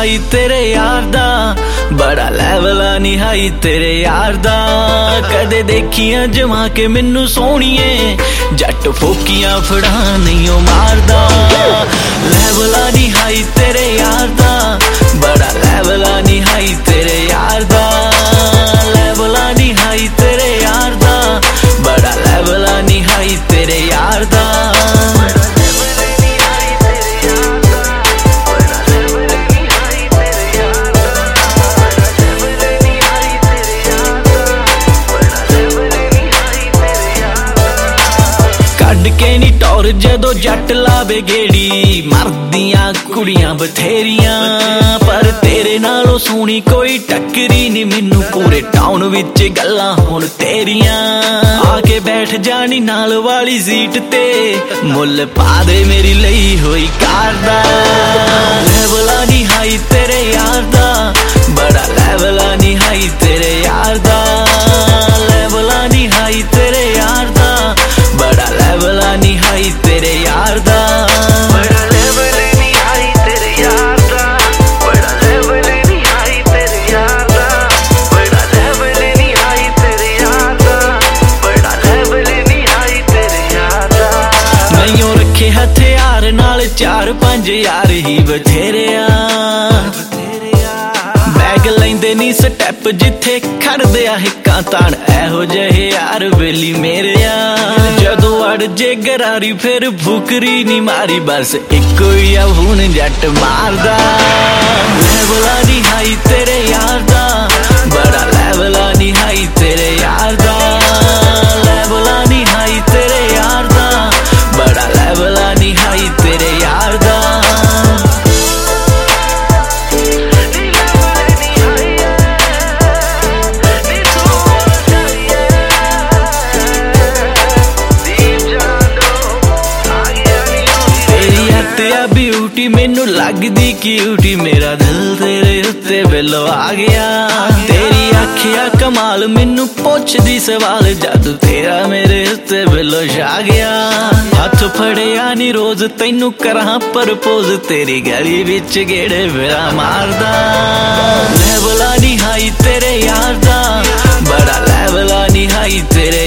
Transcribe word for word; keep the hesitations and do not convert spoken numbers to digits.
High तेरे यार दा, बड़ा लैवल आ नी हाई तेरे यार दा। कदे देखियां जमा के मैनू सोहणीए, जट फोकियां फड़ा नहीं ओ मारदा। लैवल आ नी हाई तेरे यार दा, बड़ा लैवल आ नी हाई तेरे यार दा। लैवल आ नी हाई तेरे यार दा, बड़ा लैवल आ नी हाई तेरे यार दा। के नी टौर जदों जट लावे गेड़ी, मरदियां कुड़ियां बथेरियां, पर तेरे नालों सोहनी कोई टक्करी नी मैनू। पूरे टाउन विच गल्लां हुण तेरियां, आके बैठ जानी नाल वाली सीट ते, मुल पा दे मेरी लई होई कार दा। लैवल आ नी हाई तेरे यार दा, बड़ा लैवल आ नी हाई तेरे यार दा। लैवल आ नी हाई तेरे यार दा, बड़ा लैवल आ नी हाई तेरे यार दा। बड़ा लैवल नी हाई तेरे यार दा, बड़ा लैवल नी हाई तेरे यार दा। बड़ा लैवल नी हाई तेरे यार दा, बड़ा लैवल नी हाई तेरे यार दा। नहीं रखे हथियार नाल चार पंज यार ही बथेरे आ, बैग लैंदे नी स्टैप जिथे खड़दे आ हिक्कां ताण, एहो जहे यार बेली मेरे आ। जदों अड़ जे गरारी फिर फुकरी नी मारी, बस इको ही आ हुण जट मारदा। लैवल आ नी हाई तेरे यार दा, बड़ा लैवल आ नी हाई तेरे यार दा। लैवल आ नी हाई तेरे यार दा, बड़ा लैवल आ नी हाई तेरे यार दा। ब्यूटी मैनू लगदी क्यूटी, मेरा दिल तेरे उत्ते वेलो आ गया। तेरी आखिया कमाल मैनू पुछदी सवाल, जद तेरा मेरे उत्ते वेलो छा गया। हथ फड़िया नी रोज तैनू करां प्रपोज, तेरी गली विच गेड़े फेरा मारदा। लैवल आ नी हाई तेरे यार दा, बड़ा लैवल आ नी हाई तेरे